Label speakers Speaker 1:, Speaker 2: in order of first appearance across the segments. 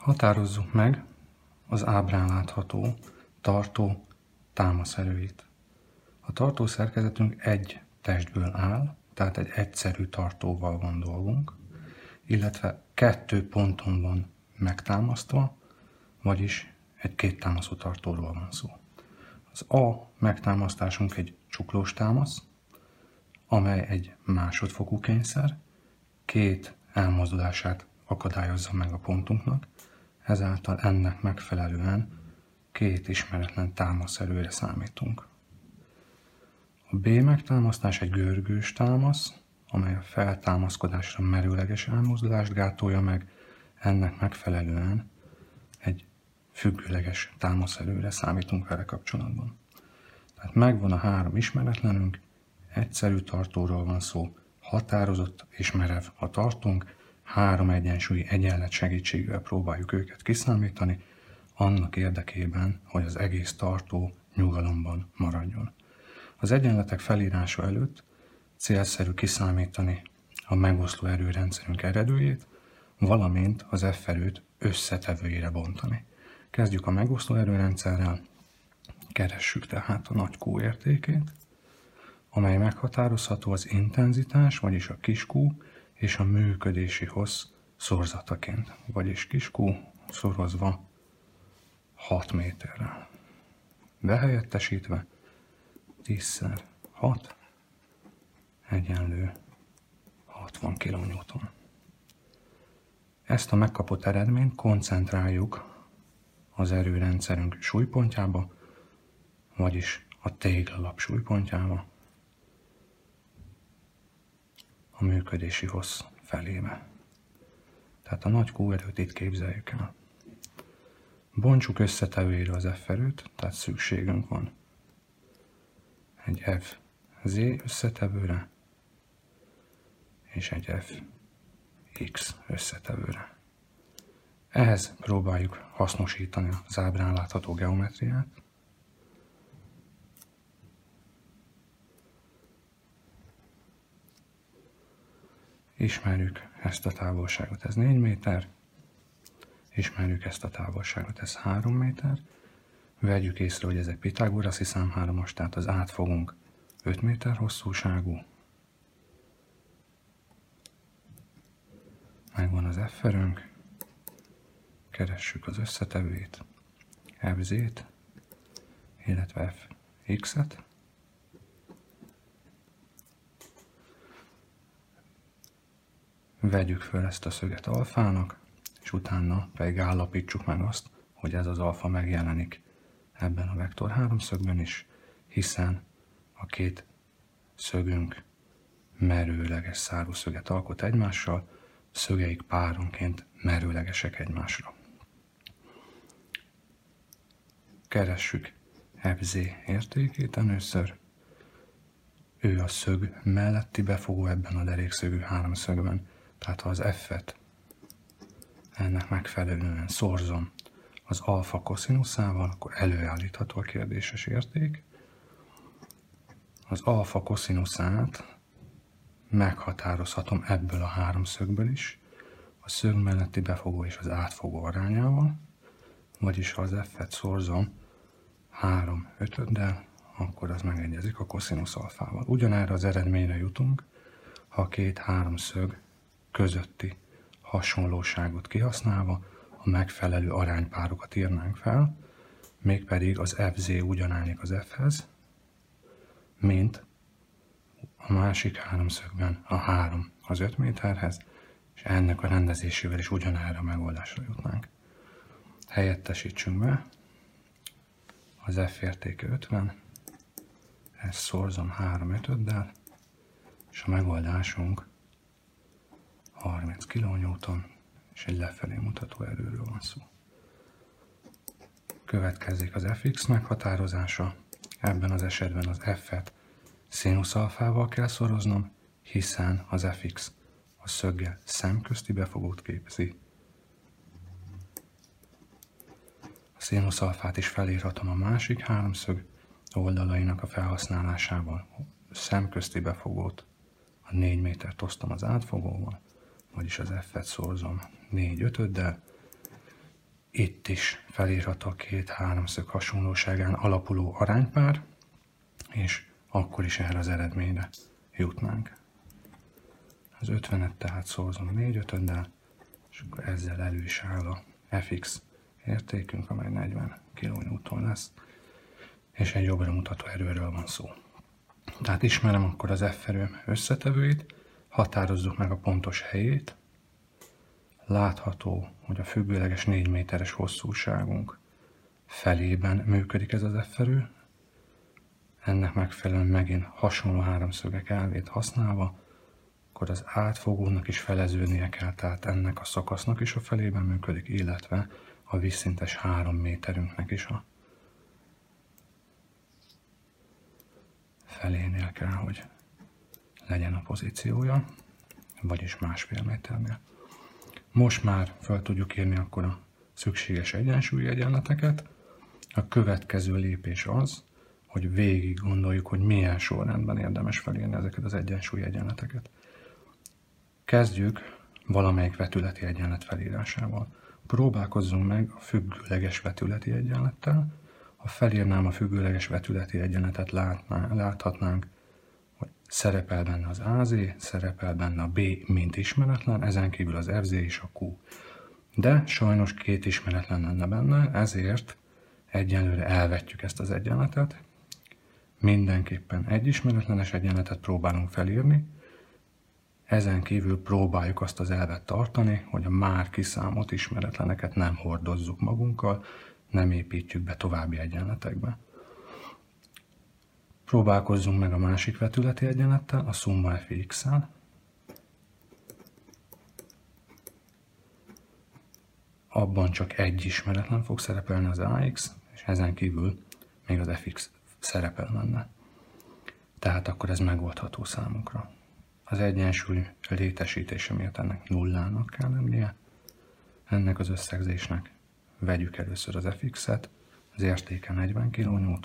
Speaker 1: Határozzuk meg az ábrán látható tartó támaszerőit. A tartó szerkezetünk egy testből áll, tehát egy egyszerű tartóval van dolgunk, illetve 2 ponton van megtámasztva, vagyis egy kéttámaszú tartóról van szó. Az A megtámasztásunk egy csuklós támasz, amely egy másodfokú kényszer, 2 elmozdulását akadályozza meg a pontunknak, ezáltal ennek megfelelően 2 ismeretlen támaszerőre számítunk. A B megtámasztás egy görgős támasz, amely a feltámaszkodásra merőleges elmozdulást gátolja meg, ennek megfelelően egy függőleges támaszerőre számítunk vele kapcsolatban. Tehát megvan a 3 ismeretlenünk, egyszerű tartóról van szó, határozott és merev a tartónk, 3 egyensúlyi egyenlet segítségével próbáljuk őket kiszámítani, annak érdekében, hogy az egész tartó nyugalomban maradjon. Az egyenletek felírása előtt célszerű kiszámítani a megoszló erőrendszerünk eredőjét, valamint az F erőt összetevőjére bontani. Kezdjük a megoszló erőrendszerrel, keressük tehát a nagy Q értékét, amely meghatározható az intenzitás, vagyis a kis Q és a működési hossz szorzataként, vagyis kis Q szorozva 6 méterrel. Behelyettesítve 10×6 egyenlő 60 kN. Ezt a megkapott eredményt koncentráljuk az erőrendszerünk súlypontjába, vagyis a téglalap súlypontjába, a működési hossz felébe. Tehát a nagy Q erőt itt képzeljük el. Bontsuk összetevőire az F erőt, tehát szükségünk van egy FZ összetevőre és egy Fx összetevőre. Ehhez próbáljuk hasznosítani az ábrán látható geometriát. Ismerjük ezt a távolságot, ez 4 méter. Ismerjük ezt a távolságot, ez 3 méter. Vegyük észre, hogy ez egy Pitagoraszi számhármas, tehát az átfogunk 5 méter hosszúságú. Megvan az F erőnk. Keressük az összetevőit, FZ-t, illetve Fx-et. Vegyük föl ezt a szöget alfának, és utána pedig állapítsuk meg azt, hogy ez az alfa megjelenik ebben a vektor háromszögben is, hiszen a 2 szögünk merőleges szárószöget alkot egymással, szögeik páronként merőlegesek egymásra. Keressük FZ értékét először. Ő a szög melletti befogó ebben a derékszögű háromszögben, tehát ha az F-et ennek megfelelően szorzom az alfa koszinuszával, akkor előállítható a kérdéses érték. Az alfa koszinuszát meghatározhatom ebből a háromszögből is, a szög melletti befogó és az átfogó arányával, vagyis ha az F-et szorzom 3/5-del, akkor az megegyezik a koszinusz alfával. Ugyanerre az eredményre jutunk, ha a 2 háromszög közötti hasonlóságot kihasználva a megfelelő aránypárokat írnánk fel, mégpedig az FZ ugyanállnik az F-hez, mint a másik háromszögben a 3 az 5 méterhez, és ennek a rendezésével is ugyanerre a megoldásra jutnánk. Helyettesítsünk be, az F értéke 50, ezt szorzom 3/5-del, és a megoldásunk 30 kN, és egy lefelé mutató erőről van szó. Következik az Fx meghatározása, ebben az esetben az F-et színusz alfával kell szoroznom, hiszen az Fx a szöggel szemközti befogót képzi. A színusz alfát is felírhatom a másik háromszög oldalainak a felhasználásával. Szemközti befogót a 4 métert osztom az átfogóval, vagyis az F-et szorzom 4/5-del, Itt is felírható a két háromszög hasonlóságán alapuló aránypár, és akkor is erre az eredményre jutnánk. Az 50-et tehát szorzom 4/5-del, és akkor ezzel elő is áll a Fx értékünk, amely 40 kN lesz, és egy jobbra mutató erőről van szó. Tehát ismerem akkor az F erőm összetevőit, határozzuk meg a pontos helyét. Látható, hogy a függőleges 4 méteres hosszúságunk felében működik ez az F erő. Ennek megfelelően megint hasonló háromszögek elvét használva, akkor az átfogónak is feleződnie kell, tehát ennek a szakasznak is a felében működik, illetve a vízszintes 3 méterünknek is a felénél kell, hogy legyen a pozíciója, vagyis 1,5 méternél. Most már fel tudjuk írni akkor a szükséges egyensúlyi egyenleteket. A következő lépés az, hogy végig gondoljuk, hogy milyen sorrendben érdemes felírni ezeket az egyensúlyi egyenleteket. Kezdjük valamelyik vetületi egyenlet felírásával. Próbálkozzunk meg a függőleges vetületi egyenlettel. Ha felírnám a függőleges vetületi egyenletet, láthatnánk, hogy szerepel benne az AZ, szerepel benne a B, mint ismeretlen, ezen kívül az FZ és a Q. De sajnos két ismeretlen lenne benne, ezért egyenlőre elvetjük ezt az egyenletet. Mindenképpen egy ismeretlenes egyenletet próbálunk felírni, ezen kívül próbáljuk azt az elvet tartani, hogy a már kiszámolt ismeretleneket nem hordozzuk magunkkal, nem építjük be további egyenletekbe. Próbálkozzunk meg a másik vetületi egyenlettel, a szumma Fx-szel. Abban csak egy ismeretlen fog szerepelni, az Ax, és ezen kívül még az Fx szerepel benne. Tehát akkor ez megoldható számunkra. Az egyensúly létesítése miatt ennek nullának kell lennie. Ennek az összegzésnek vegyük először az Fx-et, az értéke 40 kN,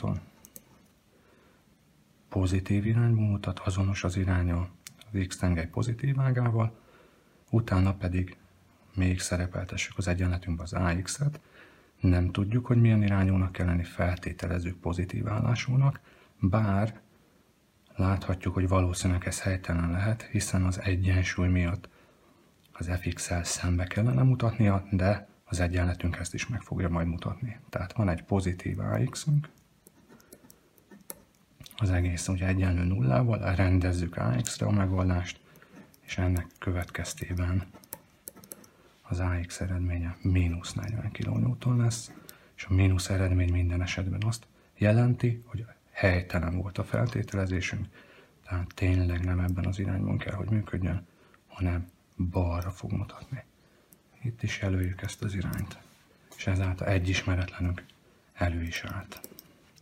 Speaker 1: pozitív irányba mutat, azonos az iránya az x-tengely pozitív ágával, utána pedig még szerepeltessük az egyenletünkbe az Ax-et, nem tudjuk, hogy milyen irányúnak kell lenni, feltételezzük pozitív állásúnak, bár láthatjuk, hogy valószínűleg ez helytelen lehet, hiszen az egyensúly miatt az Fx-szel szembe kellene mutatnia, de az egyenletünk ezt is meg fogja majd mutatni. Tehát van egy pozitív Ax-ünk, az egész ugye egyenlő nullával, rendezzük Ax-re a megoldást, és ennek következtében az Ax eredménye mínusz 40 kN lesz, és a mínusz eredmény minden esetben azt jelenti, hogy helytelen volt a feltételezésünk, tehát tényleg nem ebben az irányban kell, hogy működjön, hanem balra fog mutatni. Itt is jelöljük ezt az irányt, és ezáltal egy ismeretlenünk elő is állt.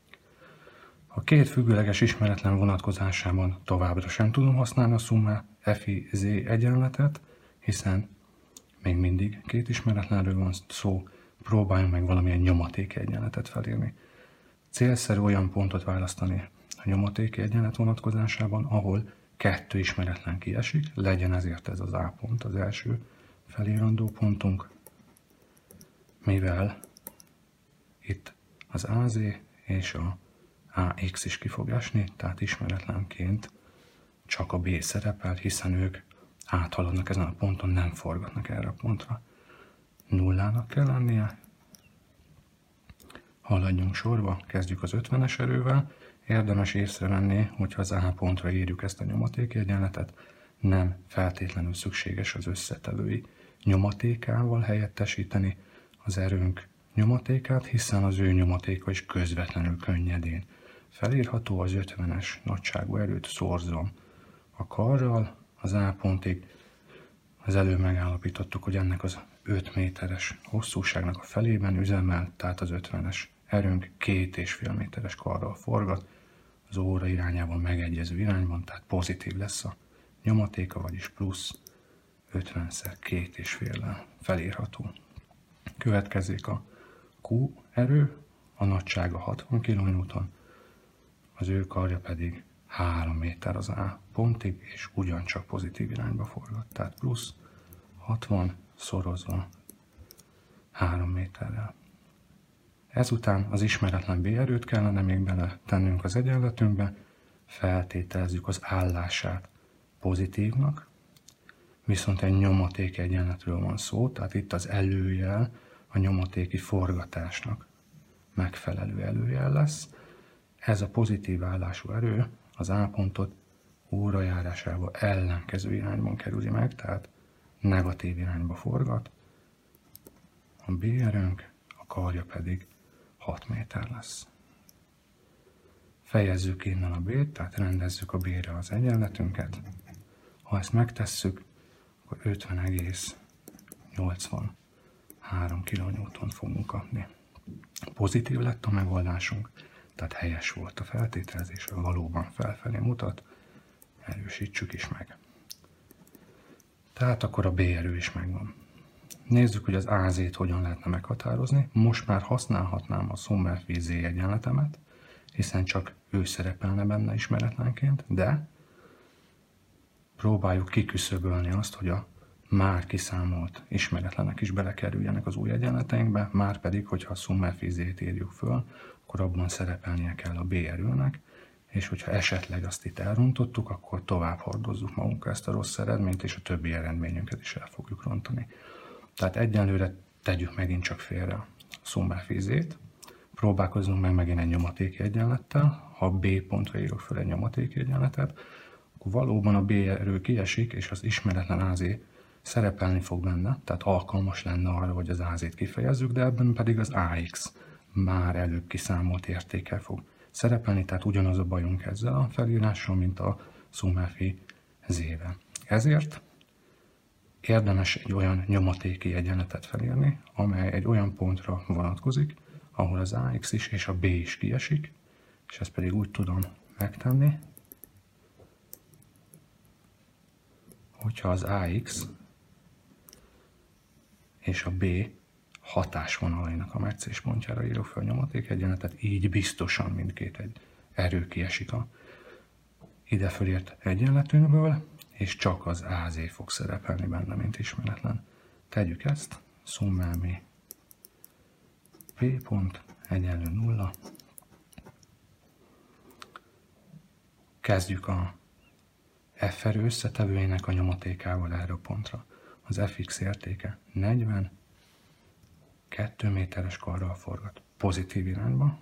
Speaker 1: A két függőleges ismeretlen vonatkozásában továbbra sem tudom használni a szumma Fi-Z egyenletet, hiszen még mindig két ismeretlenről van szó, próbáljunk meg valamilyen nyomatéki egyenletet felírni. Célszerű olyan pontot választani a nyomatéki egyenlet vonatkozásában, ahol kettő ismeretlen kiesik, legyen ezért ez az A pont, az első felírandó pontunk, mivel itt az AZ és a Ax is ki fog esni, tehát ismeretlenként csak a B szerepel, hiszen ők áthaladnak ezen a ponton, nem forgatnak erre a pontra. Nullának kell lennie. Haladjunk sorba, kezdjük az 50-es erővel. Érdemes észrevenni, hogyha az A pontra írjuk ezt a nyomatéki egyenletet, nem feltétlenül szükséges az összetevői nyomatékával helyettesíteni az erőnk nyomatékát, hiszen az ő nyomatéka is közvetlenül könnyedén felírható. Az 50-es nagyságú erőt szorzom a karral az A pontig. Az előbb megállapítottuk, hogy ennek az 5 méteres hosszúságnak a felében üzemel, tehát az 50-es erőnk 2,5 méteres karral forgat, az óra irányában megegyező irányban, tehát pozitív lesz a nyomatéka, vagyis plusz 50-szer 2,5-lel felírható. Következik a Q erő, a nagysága 60 kN, az ő karja pedig 3 méter az A pontig, és ugyancsak pozitív irányba forgat, tehát plusz 60 szorozva 3 méterrel. Ezután az ismeretlen B-erőt kellene még bele tennünk az egyenletünkbe, feltételezzük az állását pozitívnak, viszont egy nyomatéki egyenletről van szó, tehát itt az előjel a nyomatéki forgatásnak megfelelő előjel lesz. Ez a pozitív állású erő az A pontot órajárásával ellenkező irányban kerüli meg, tehát negatív irányba forgat. A B erőnk, a karja pedig 6 méter lesz. Fejezzük innen a B-t, tehát rendezzük a B-re az egyenletünket. Ha ezt megtesszük, akkor 50,83 kN fogunk kapni. Pozitív lett a megoldásunk, tehát helyes volt a feltételezés, valóban felfelé mutat, erősítsük is meg. Tehát akkor a B erő is megvan. Nézzük, hogy az AZ-t hogyan lehetne meghatározni. Most már használhatnám a Sommerfeld-Z egyenletemet, hiszen csak ő szerepelne benne ismeretlenként, de próbáljuk kiküszöbölni azt, hogy a már kiszámolt ismeretlenek is belekerüljenek az új egyenleteinkbe, már pedig, hogyha a Sommerfeld-Z-t írjuk föl, akkor abban szerepelnie kell a B erőnek, és hogyha esetleg azt itt elrontottuk, akkor tovább hordozzuk magunkkal ezt a rossz eredményt, és a többi eredményünket is el fogjuk rontani. Tehát egyenlőre tegyük megint csak félre a Sommerfeld-Z-t, próbálkozzunk meg megint egy nyomatéki egyenlettel. Ha B pontra írok föl egy nyomatéki egyenletet, akkor valóban a B erő kiesik, és az ismeretlen AZ szerepelni fog benne, tehát alkalmas lenne arra, hogy az AZ-t kifejezzük, de ebben pedig az AX már előbb kiszámolt értékkel fog szerepelni, tehát ugyanaz a bajunk ezzel a felírással, mint a Sommerfeld-Z-vel. Ezért érdemes egy olyan nyomatéki egyenletet felírni, amely egy olyan pontra vonatkozik, ahol az AX is és a B is kiesik, és ezt pedig úgy tudom megtenni, hogyha az AX és a B hatásvonalainak a meccéspontjára írok fel a nyomaték egyenletet, így biztosan mindkét egy erő kiesik a ide fölírt egyenletünkből, és csak az AZ fog szerepelni benne, mint ismeretlen. Tegyük ezt, szummelmi P pont egyenlő 0. Kezdjük a F erő összetevőjének a nyomatékával erre a pontra. Az Fx értéke 40, 2 méteres karral forgat pozitív irányba.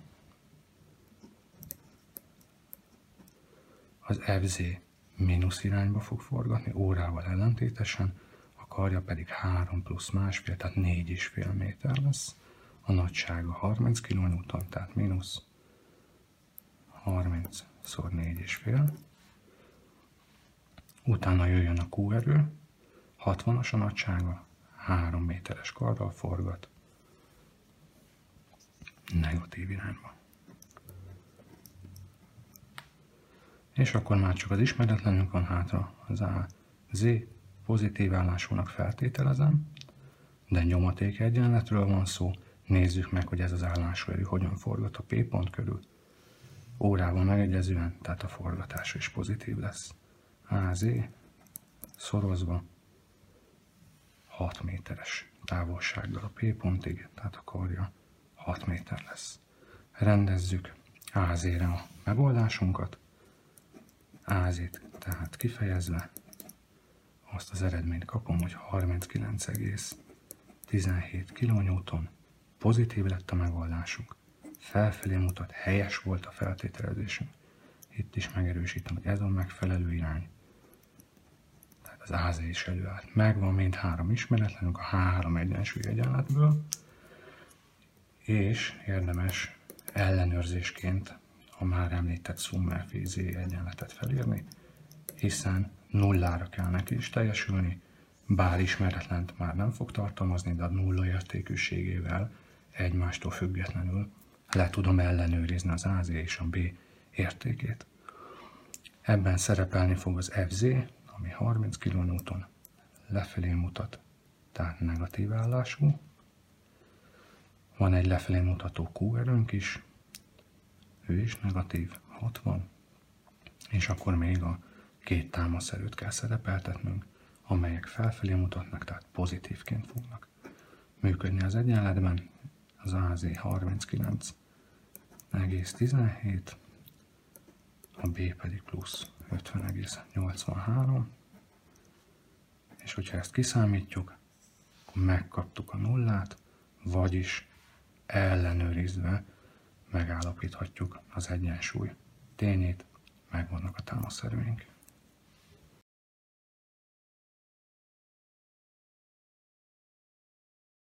Speaker 1: Az Fz mínusz irányba fog forgatni, órával ellentétesen, a karja pedig 3 plusz másfél, tehát 4,5 méter lesz. A nagysága 30 kN, tehát mínusz 30 x 4,5. Utána jöjjön a Q erő, 60-as a nagysága, 3 méteres karral forgat, negatív irányba. És akkor már csak az ismeretlenünk van hátra, az AZ pozitív állásúnak feltételezem, de nyomaték egyenletről van szó. Nézzük meg, hogy ez az állású erő hogyan forgat a P pont körül. Órával megegyezően, tehát a forgatása is pozitív lesz. AZ szorozva 6 méteres távolsággal a P pontig, tehát a karja 6 méter lesz. Rendezzük AZ-re a megoldásunkat. AZ-t tehát kifejezve azt az eredményt kapom, hogy 39,17 kN, pozitív lett a megoldásunk, felfelé mutat, helyes volt a feltételezésünk. Itt is megerősítem, hogy ez a megfelelő irány. Tehát az AZ is előállt. Megvan mindhárom ismeretlenünk a 3 egyensúly egyenletből, és érdemes ellenőrzésként a már említett Sommerfeld-Z egyenletet felírni, hiszen nullára kell neki is teljesülni, bár ismeretlent már nem fog tartalmazni, de a nulla értékűségével egymástól függetlenül le tudom ellenőrizni az AZ és a B értékét. Ebben szerepelni fog az Fz, ami 30 kN, lefelé mutat, tehát negatív állású. Van egy lefelé mutató Q erőnk is, ő is negatív, 60, és akkor még a két támaszerőt kell szerepeltetnünk, amelyek felfelé mutatnak, tehát pozitívként fognak működni az egyenletben. Az AZ 39,17, a B pedig plusz 50,83, és hogyha ezt kiszámítjuk, akkor megkaptuk a nullát, vagyis ellenőrizve megállapíthatjuk az egyensúly tényét, megvannak a támaszszerveink.